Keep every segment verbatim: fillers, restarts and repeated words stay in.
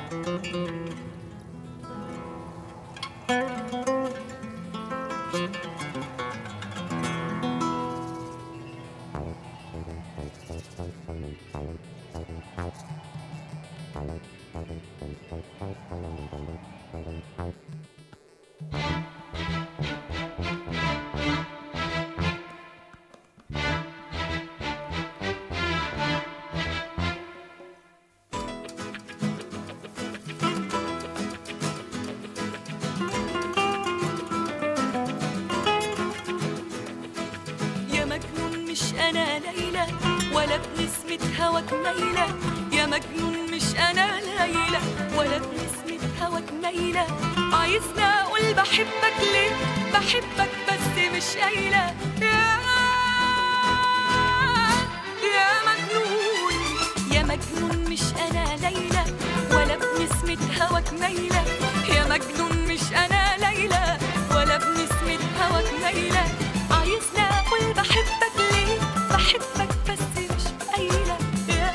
أنا ليلى ولا بنسمة هواك ميلة، يا مجنون مش أنا ليلى ولا بنسمة هواك ميلة. عايزني أقول بحبك ليه؟ بحبك بس مش قايلة. يا يا مجنون يا مجنون مش أنا ليلى ولا بنسمة هواك ميلة، يا مجنون مش أنا ليلى ولا بنسمة هواك ميلة. عايزني أقول بحبك ليه؟ بحبك بس مش قايلة. يا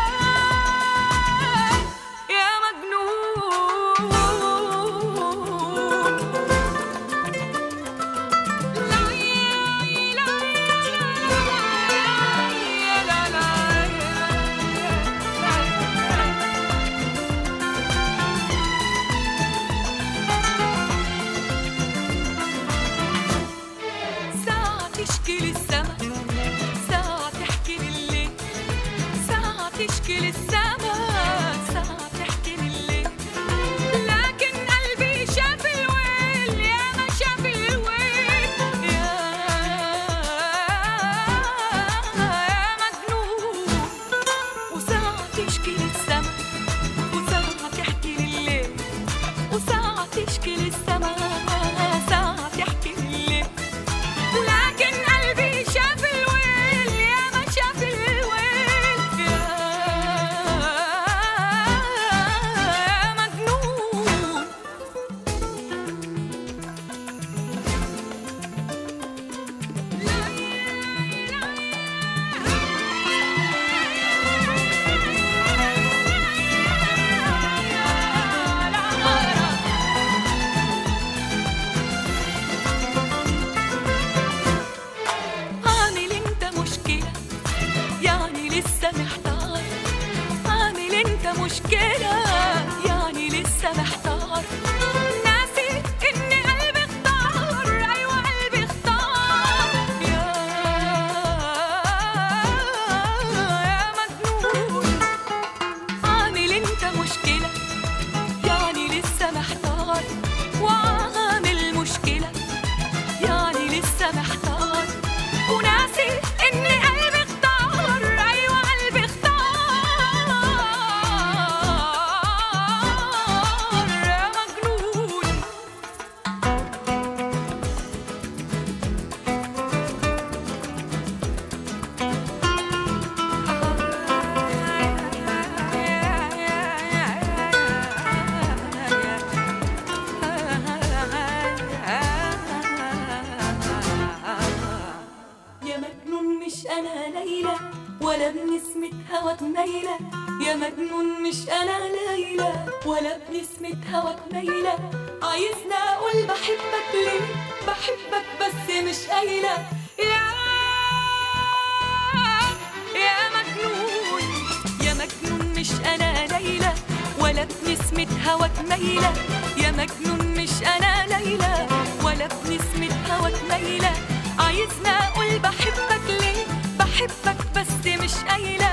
يا مجنون لا لا لا لا ساعة تشكي للسما، ساعة تحكي لليل، ساعة تشكي للسما، ساعة تحكي لليل. لكن قلبي شاف الويل، يا ما شاف الويل. يا يا مجنون وساعة تشكي للسما، وساعة تحكي لليل، وساعة تشكي للسما، ساعة تحكي لليل. لكن قلبي شاف الويل، يا ما شاف الويل. يا يا مجنون عامل انت مشكلة يعني لسه محتار، عامل انت مشكلة يعني لسه محتار. ناسي ان قلبي اختار، ايوه قلبي اختار. يا يا مجنون عامل انت مشكلة يعني لسه محتار، وعامل مشكلة يعني لسه محتار. وناسي ان قلبي اختار، ايوه قلبي اختار. يا مجنون يا مجنون مش أنا ليلى ولا بنسمة هواك ميلة، يا مجنون مش أنا ليلى ولا بنسمة هواك ميلة. عايزني أقول بحبك ليه؟ بحبك بس مش قايلة. يا يا مجنون يا مجنون مش أنا ليلى ولا بنسمة هواك ميلة، يا مجنون مش أنا ليلى ولا بنسمة هواك ميلة. عايزني أقول بحبك ليه؟ بحبك بس مش قايلة.